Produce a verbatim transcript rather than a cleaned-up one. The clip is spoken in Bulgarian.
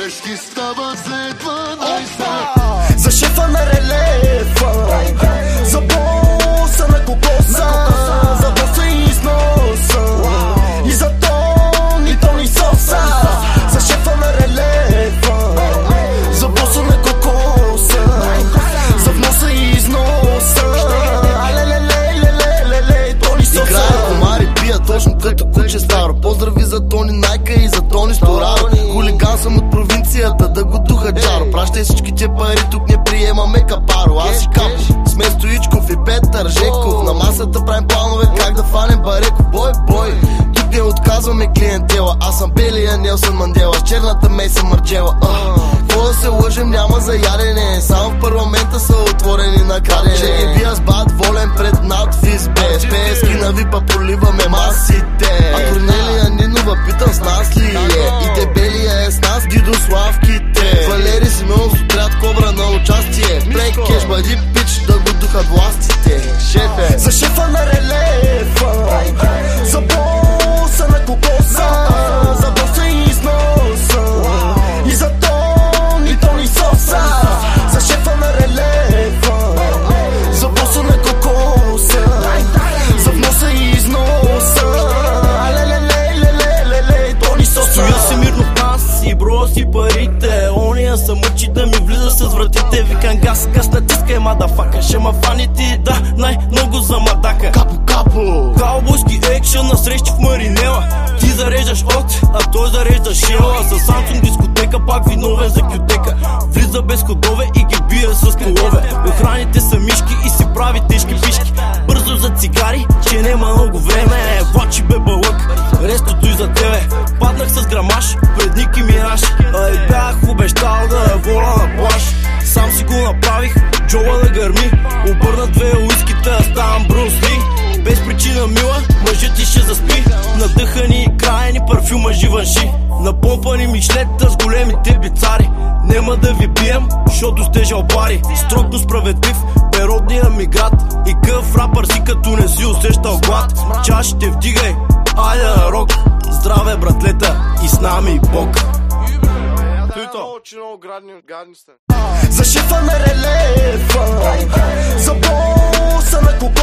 грешки стават след дванайсет. За шефа на релефа, за боса на кокоса, за боса и износа, и за Тони, Тони Соса. За шефа на релефа, за боса на кокоса, за вноса и износа. Алелелелелелеле, Тони Соса. Играят комари, пият точно като куче старо. Поздрави за Тони Найка и за Тони Сторадо. Хулиган съм от провинцията, да го духа джаро. Пращай всичките пари, тук не приемаме капаро. Аз и Капо, сме Стоичков и Петър Жеков. На масата правим планове как да фанем Бареков. Бой, бой, тук не отказваме клиентела. Аз съм белия Нелсън Мандела, с черната Мейсън Марджела. Какво да се лъжем, няма за ядене. Само в парламента са отворени на крадене. Че ги бия с бат волен пред надфис бе. С пески на випа проливаме масите. А Корнелия Нинова питам с нас ли е? И дебелия е с нас, дидославките. Валери Симеонов с отряд Кобра на участие. Плей кеш, бъди пич, да го духат властите. Шефе. За шефа на релефа, за боса на кокоса, за боса и износа, и за Тони, Тони Соса. За шефа на релефа, за боса на кокоса, за вноса и износа. Алелелелелелеле, Тони Соса. Стоя си мирно в нас и броя си парите. Ония се мъчи да ми влиза с вратите. Викам газ, газ натискай, мадафака. Ще ма фани ти, да, най-много за мадака. Капо, капо. Каубойски екшън на срещи в Маринела. Ти зареждаш от, а той зарежда шела. За Самсунг дискотека, пак виновен за кютека. Влиза без ходове и ги бие с колове. Охраните са мишки и си прави тежки пишки. Бързо за цигари, че нема много време. Влачи бе бълък, рестото и за тебе. Паднах с грамаш, пред Ники Минаж. А и бях обещал да я воля на плаж. Сам си го направих, джоба да гърми. Обърна две уискита, ставам Брус Ли. Без причина мила, мъжът ти ще заспи. Надъхани и крайни парфюма Живанши. Напомпани мишлета с големите бицари. Нема да ви бием, защото сте жалбари. Строго справедлив, природния ми град. И къв рапър си, като не си усещал глад. Чашите вдигай, айде на рок. Здраве братлета и с нами Бог. За шефа на релефа, за боса на кокоса.